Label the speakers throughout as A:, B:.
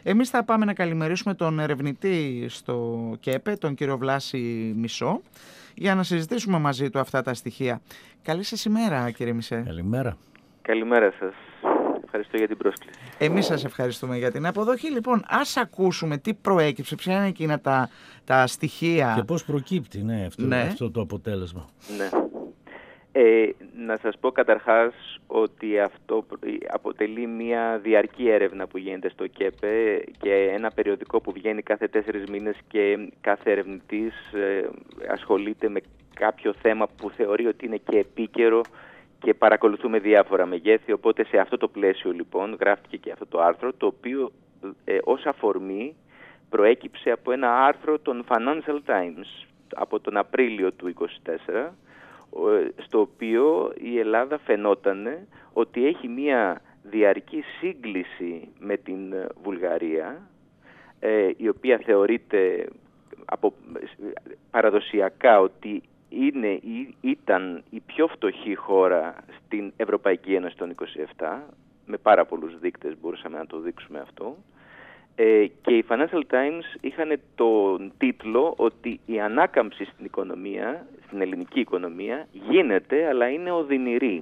A: Εμείς θα πάμε να καλημερίσουμε τον ερευνητή στο ΚΕΠΕ, τον κύριο Βλάση Μισό, για να συζητήσουμε μαζί του αυτά τα στοιχεία. Καλή σας ημέρα, κύριε Μισέ.
B: Καλημέρα.
C: Καλημέρα σας. Ευχαριστώ για την πρόσκληση.
A: Εμείς σας ευχαριστούμε για την αποδοχή. Λοιπόν, ας ακούσουμε τι προέκυψε, ποια είναι εκείνα τα στοιχεία.
B: Και πώς προκύπτει αυτό το αποτέλεσμα.
C: Ναι. Να σας πω καταρχάς ότι αυτό αποτελεί μια διαρκή έρευνα που γίνεται στο ΚΕΠΕ και ένα περιοδικό που βγαίνει κάθε 4 μήνες και κάθε ερευνητής ασχολείται με κάποιο θέμα που θεωρεί ότι είναι και επίκαιρο και παρακολουθούμε διάφορα μεγέθη. Οπότε σε αυτό το πλαίσιο λοιπόν γράφτηκε και αυτό το άρθρο, το οποίο ως αφορμή προέκυψε από ένα άρθρο των Financial Times από τον Απρίλιο του 2024, στο οποίο η Ελλάδα φαινότανε ότι έχει μια διαρκή σύγκληση με την Βουλγαρία, η οποία θεωρείται παραδοσιακά ότι ήταν η πιο φτωχή χώρα στην Ευρωπαϊκή Ένωση των 27, με πάρα πολλούς δείκτες μπορούσαμε να το δείξουμε αυτό. Και οι Financial Times είχαν τον τίτλο ότι η ανάκαμψη στην οικονομία, στην ελληνική οικονομία, γίνεται αλλά είναι οδυνηρή.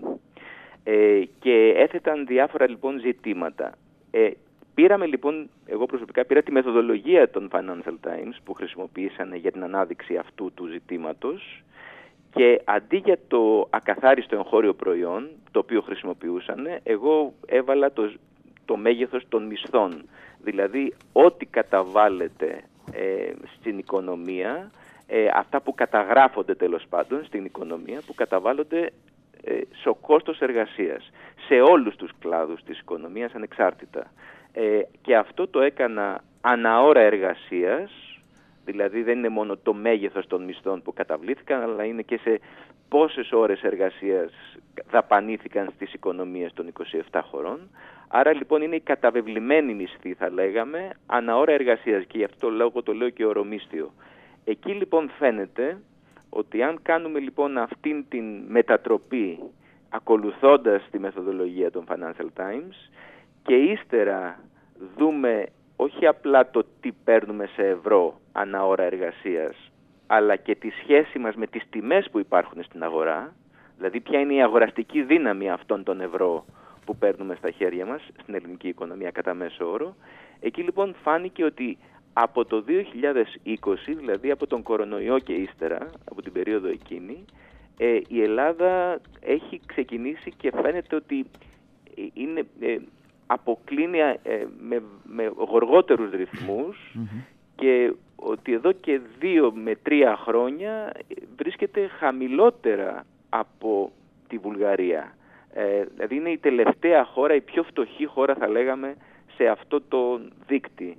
C: Και έθεταν διάφορα λοιπόν ζητήματα. Πήραμε λοιπόν, εγώ προσωπικά πήρα τη μεθοδολογία των Financial Times που χρησιμοποίησαν για την ανάδειξη αυτού του ζητήματος και αντί για το ακαθάριστο εγχώριο προϊόν, το οποίο χρησιμοποιούσαν, εγώ έβαλα το μέγεθος των μισθών. Δηλαδή, ό,τι καταβάλλεται στην οικονομία, αυτά που καταγράφονται τέλος πάντων στην οικονομία, που καταβάλλονται στο κόστος εργασίας, σε όλους τους κλάδους της οικονομίας ανεξάρτητα. Και αυτό το έκανα αναώρα εργασίας, δηλαδή δεν είναι μόνο το μέγεθος των μισθών που καταβλήθηκαν, αλλά είναι και σε πόσες ώρες εργασίας δαπανήθηκαν στις οικονομίες των 27 χωρών. Άρα λοιπόν είναι η καταβεβλημένη μισθή, θα λέγαμε, αναώρα εργασίας, και γι' αυτό το λόγο το λέω και ορομίσθιο. Εκεί λοιπόν φαίνεται ότι αν κάνουμε λοιπόν αυτήν την μετατροπή ακολουθώντας τη μεθοδολογία των Financial Times και ύστερα δούμε όχι απλά το τι παίρνουμε σε ευρώ ανά ώρα εργασίας, αλλά και τη σχέση μας με τις τιμές που υπάρχουν στην αγορά, δηλαδή ποια είναι η αγοραστική δύναμη αυτών των ευρώ που παίρνουμε στα χέρια μας στην ελληνική οικονομία κατά μέσο όρο. Εκεί λοιπόν φάνηκε ότι από το 2020, δηλαδή από τον κορονοϊό και ύστερα, από την περίοδο εκείνη, η Ελλάδα έχει ξεκινήσει και φαίνεται ότι είναι, αποκλίνει με γοργότερους ρυθμούς και ότι εδώ και 2 με 3 χρόνια βρίσκεται χαμηλότερα από τη Βουλγαρία. Δηλαδή είναι η τελευταία χώρα, η πιο φτωχή χώρα θα λέγαμε σε αυτό το δείκτη.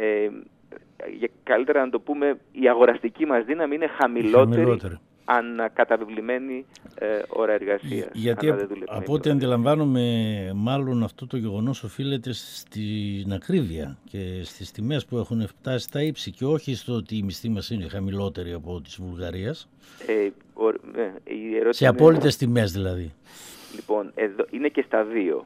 C: Καλύτερα να το πούμε, η αγοραστική μας δύναμη είναι χαμηλότερη ανακαταβεβλημένη ώρα εργασίας.
B: Γιατί από ό,τι αντιλαμβάνομαι, μάλλον αυτό το γεγονός οφείλεται στην ακρίβεια και στις τιμές που έχουν φτάσει στα ύψη και όχι στο ότι η μισθή μας είναι χαμηλότερη από της Βουλγαρίας. Σε απόλυτες τιμές δηλαδή. Λοιπόν,
C: εδώ είναι και στα δύο.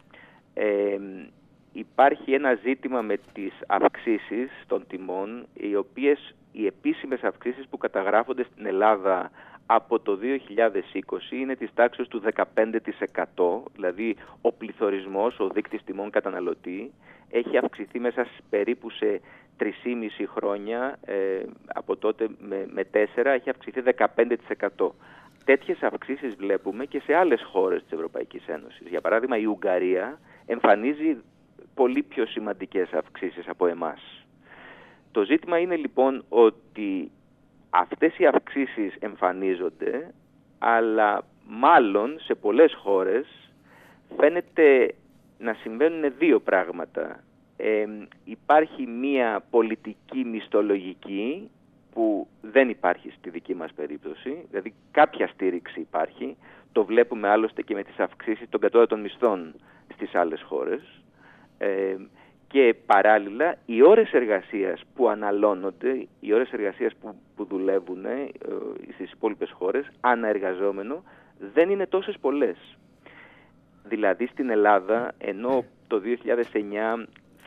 C: Υπάρχει ένα ζήτημα με τις αυξήσεις των τιμών, οι επίσημες αυξήσεις που καταγράφονται στην Ελλάδα από το 2020 είναι της τάξης του 15%, δηλαδή ο πληθωρισμός, ο δείκτης τιμών καταναλωτή, έχει αυξηθεί μέσα περίπου σε 3,5 χρόνια, από τότε με 4, έχει αυξηθεί 15%. Τέτοιες αυξήσεις βλέπουμε και σε άλλες χώρες της Ευρωπαϊκής Ένωσης. Για παράδειγμα, η Ουγγαρία εμφανίζει πολύ πιο σημαντικές αυξήσεις από εμάς. Το ζήτημα είναι λοιπόν ότι αυτές οι αυξήσεις εμφανίζονται, αλλά μάλλον σε πολλές χώρες φαίνεται να συμβαίνουν 2 πράγματα. Υπάρχει μία πολιτική μισθολογική που δεν υπάρχει στη δική μας περίπτωση, δηλαδή κάποια στήριξη υπάρχει, το βλέπουμε άλλωστε και με τις αυξήσεις των κατώτατων μισθών στις άλλες χώρες, και παράλληλα οι ώρες εργασίας που αναλώνονται, οι ώρες εργασίας που δουλεύουν στις υπόλοιπες χώρες ανά εργαζόμενο δεν είναι τόσες πολλές. Δηλαδή στην Ελλάδα, ενώ το 2009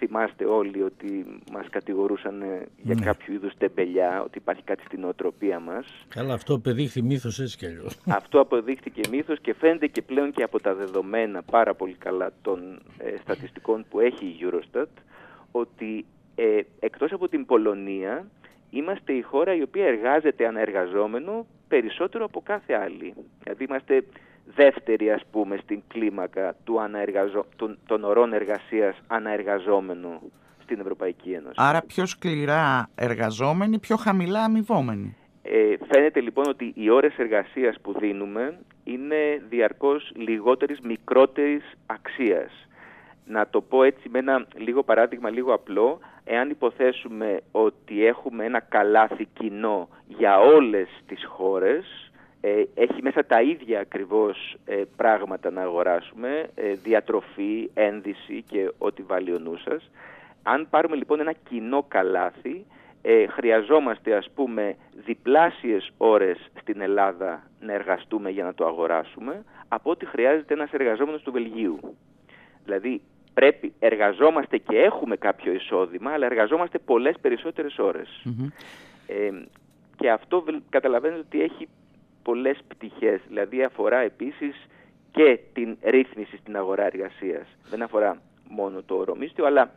C: θυμάστε όλοι ότι μας κατηγορούσαν για κάποιο είδους τεμπελιά, ότι υπάρχει κάτι στην νοοτροπία μας.
B: Καλά, αυτό αποδείχθη μύθος έτσι κι αλλιώς.
C: Αυτό αποδείχθηκε μύθος και φαίνεται και πλέον και από τα δεδομένα πάρα πολύ καλά των στατιστικών που έχει η Eurostat, ότι εκτός από την Πολωνία είμαστε η χώρα η οποία εργάζεται αναεργαζόμενο περισσότερο από κάθε άλλη. Δηλαδή είμαστε δεύτερη, ας πούμε, στην κλίμακα των ωρών εργασίας αναεργαζόμενο στην Ευρωπαϊκή Ένωση.
A: Άρα πιο σκληρά εργαζόμενοι, πιο χαμηλά αμοιβόμενοι.
C: Φαίνεται λοιπόν ότι οι ώρες εργασίας που δίνουμε είναι διαρκώς μικρότερης αξίας. Να το πω έτσι με ένα λίγο παράδειγμα, λίγο απλό, εάν υποθέσουμε ότι έχουμε ένα καλάθι κοινό για όλες τις χώρες, έχει μέσα τα ίδια ακριβώς πράγματα να αγοράσουμε, διατροφή, ένδυση και ό,τι βάλει ο νους σας. Αν πάρουμε λοιπόν ένα κοινό καλάθι, χρειαζόμαστε ας πούμε διπλάσιες ώρες στην Ελλάδα να εργαστούμε για να το αγοράσουμε από ό,τι χρειάζεται ένας εργαζόμενος του Βελγίου. Δηλαδή εργαζόμαστε και έχουμε κάποιο εισόδημα, αλλά εργαζόμαστε πολλές περισσότερες ώρες. Και αυτό καταλαβαίνετε ότι έχει πολλές πτυχές, δηλαδή αφορά επίσης και την ρύθμιση στην αγορά εργασίας. Δεν αφορά μόνο το ωρομίσθιο, αλλά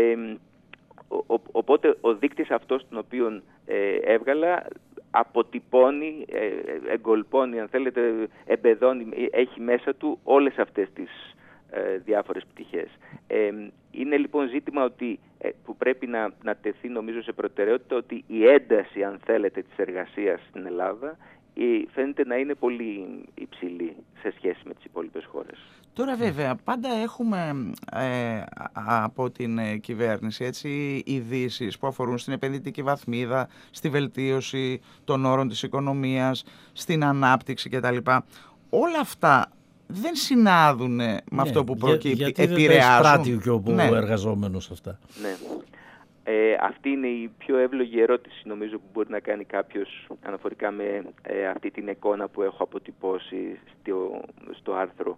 C: οπότε ο δείκτης αυτός τον οποίο έβγαλα αποτυπώνει, εγκολπώνει, αν θέλετε, εμπεδώνει, έχει μέσα του όλες αυτές τις διάφορες πτυχές. Είναι λοιπόν ζήτημα που πρέπει να τεθεί νομίζω σε προτεραιότητα ότι η ένταση, αν θέλετε, της εργασίας στην Ελλάδα φαίνεται να είναι πολύ υψηλή σε σχέση με τις υπόλοιπες χώρες.
A: Τώρα βέβαια πάντα έχουμε από την κυβέρνηση ειδήσεις που αφορούν στην επενδυτική βαθμίδα, στη βελτίωση των όρων της οικονομίας, στην ανάπτυξη κτλ. Όλα αυτά δεν συνάδουν με αυτό που προκύπτει,
B: γιατί
A: επηρεάζουν.
B: Δεν πράττει και ο εργαζόμενος αυτά.
C: Ναι. Αυτή είναι η πιο εύλογη ερώτηση νομίζω που μπορεί να κάνει κάποιος αναφορικά με αυτή την εικόνα που έχω αποτυπώσει στο άρθρο.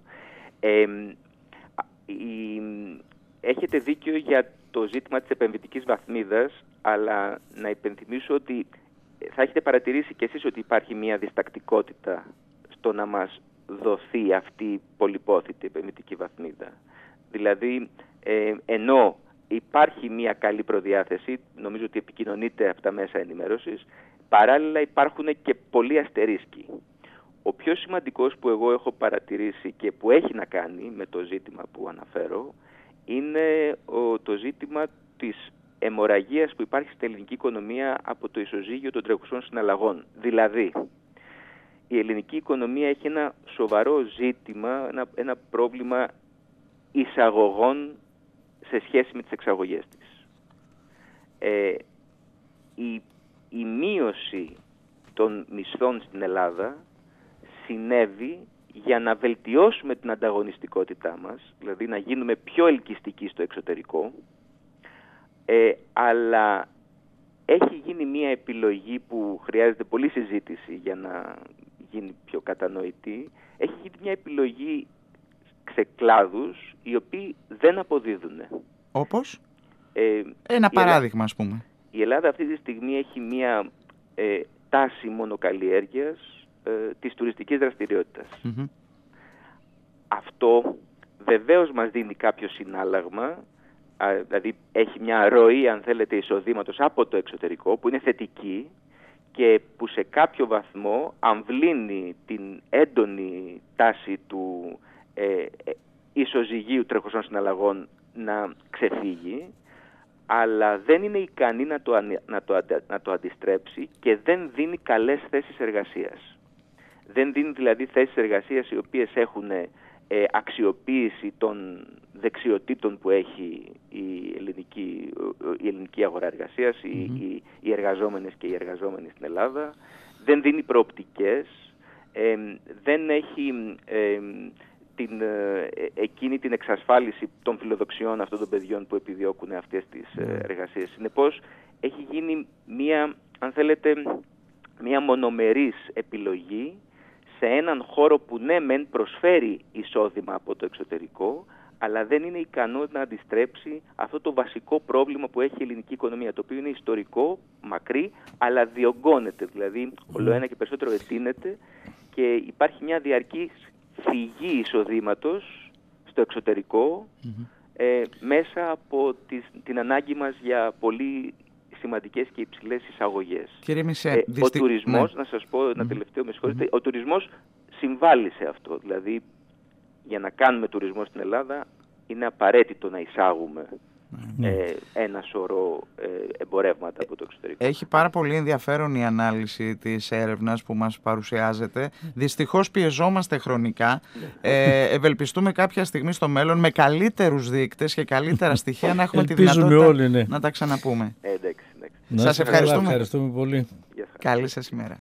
C: Έχετε δίκιο για το ζήτημα της επενδυτικής βαθμίδας, αλλά να υπενθυμίσω ότι θα έχετε παρατηρήσει κι εσείς ότι υπάρχει μια διστακτικότητα στο να μας δοθεί αυτή η πολυπόθητη επενδυτική βαθμίδα. Δηλαδή, ενώ υπάρχει μια καλή προδιάθεση, νομίζω ότι επικοινωνείται από τα μέσα ενημέρωσης, παράλληλα υπάρχουν και πολλοί αστερίσκοι. Ο πιο σημαντικός που εγώ έχω παρατηρήσει και που έχει να κάνει με το ζήτημα που αναφέρω είναι το ζήτημα της αιμορραγίας που υπάρχει στην ελληνική οικονομία από το ισοζύγιο των τρέχουσων συναλλαγών. Δηλαδή, η ελληνική οικονομία έχει ένα σοβαρό ζήτημα, ένα πρόβλημα εισαγωγών σε σχέση με τις εξαγωγές της. Η μείωση των μισθών στην Ελλάδα συνέβη για να βελτιώσουμε την ανταγωνιστικότητά μας, δηλαδή να γίνουμε πιο ελκυστικοί στο εξωτερικό, αλλά έχει γίνει μια επιλογή που χρειάζεται πολλή συζήτηση για να γίνει πιο κατανοητή. Έχει γίνει μια επιλογή σε κλάδους οι οποίοι δεν αποδίδουν.
A: Όπως? Ένα παράδειγμα, ας πούμε.
C: Η Ελλάδα αυτή τη στιγμή έχει μια τάση μονοκαλλιέργειας της τουριστικής δραστηριότητας. Αυτό βεβαίως μας δίνει κάποιο συνάλλαγμα, δηλαδή έχει μια ροή, αν θέλετε, εισοδήματος από το εξωτερικό που είναι θετική και που σε κάποιο βαθμό αμβλύνει την έντονη τάση του ισοζυγίου τρεχουσών συναλλαγών να ξεφύγει, αλλά δεν είναι ικανή να το αντιστρέψει και δεν δίνει καλές θέσεις εργασίας. Δεν δίνει δηλαδή θέσεις εργασίας οι οποίες έχουν αξιοποίηση των δεξιοτήτων που έχει η ελληνική αγορά εργασίας, οι εργαζόμενες και οι εργαζόμενοι στην Ελλάδα. Δεν δίνει προοπτικές, δεν έχει εκείνη την εξασφάλιση των φιλοδοξιών αυτών των παιδιών που επιδιώκουν αυτές τις εργασίες. Συνεπώς έχει γίνει μια, αν θέλετε, μια μονομερής επιλογή σε έναν χώρο που ναι μεν προσφέρει εισόδημα από το εξωτερικό, αλλά δεν είναι ικανό να αντιστρέψει αυτό το βασικό πρόβλημα που έχει η ελληνική οικονομία, το οποίο είναι ιστορικό, μακρύ, αλλά διωγγώνεται. Δηλαδή, όλο ένα και περισσότερο εντείνεται και υπάρχει μια διαρκή φυγή εισοδήματος στο εξωτερικό μέσα από την ανάγκη μας για πολύ σημαντικές και υψηλές εισαγωγές.
A: Κύριε Μισέ,
C: ο τουρισμός, να σας πω ένα τελευταίο, με συγχωρείτε, ο τουρισμός συμβάλλει σε αυτό. Δηλαδή, για να κάνουμε τουρισμό στην Ελλάδα είναι απαραίτητο να εισάγουμε ένα σωρό εμπορεύματα από το εξωτερικό.
A: Έχει πάρα πολύ ενδιαφέρον η ανάλυση της έρευνας που μας παρουσιάζεται. Δυστυχώς πιεζόμαστε χρονικά. Ευελπιστούμε κάποια στιγμή στο μέλλον με καλύτερους δείκτες και καλύτερα στοιχεία να έχουμε τη δυνατότητα
B: όλοι,
A: να τα ξαναπούμε.
C: Εντάξει.
A: Σας ευχαριστούμε.
B: Ευχαριστούμε πολύ.
A: Καλή σας ημέρα.